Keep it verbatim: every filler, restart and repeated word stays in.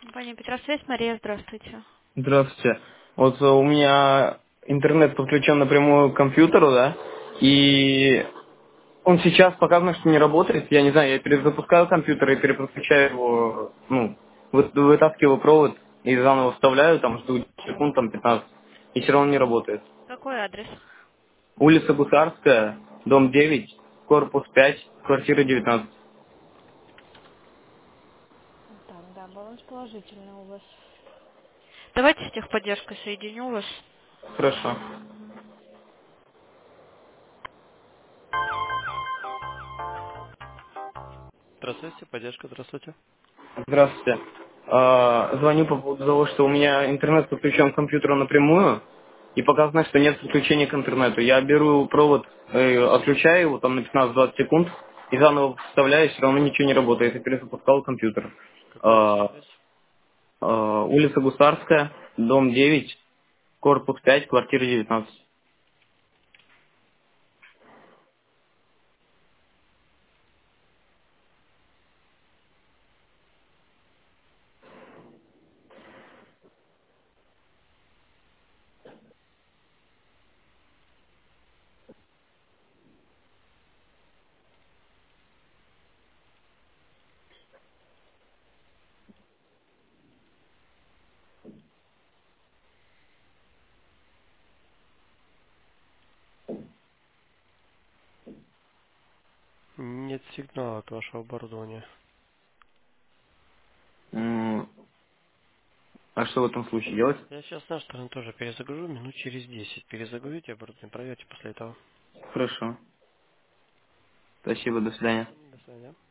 Компания Петросвязь, Мария, здравствуйте. Здравствуйте. Вот э, у меня интернет подключен напрямую к компьютеру, да, и он сейчас показано, что не работает. Я не знаю, я перезапускаю компьютер и переподключаю его, ну, вы- вытаскиваю провод и заново вставляю, там жду секунд, там пятнадцать, и все равно не работает. Какой адрес? Улица Гусарская, дом девять, корпус пять, квартира девятнадцать. Так, да, баланс положительный у вас. Давайте с техподдержкой соединю вас. Хорошо. Мгм. Здравствуйте, поддержка, здравствуйте. Здравствуйте. А, Звоню по поводу того, что у меня интернет подключен к компьютеру напрямую, и показано, что нет подключения к интернету. Я беру провод, э, отключаю его там на пятнадцать-двадцать секунд, и заново вставляю, все равно ничего не работает. Я перезапускал компьютер. Какой ваш А, адрес? а, Улица Гусарская, дом девять, корпус пять, квартира девятнадцать. Нет сигнала от вашего оборудования. М, А что в этом случае делать? Я сейчас наш стороны тоже перезагружу минут через десять. Перезагрузите оборудование, проверьте после этого. Хорошо. Спасибо, до свидания. До свидания.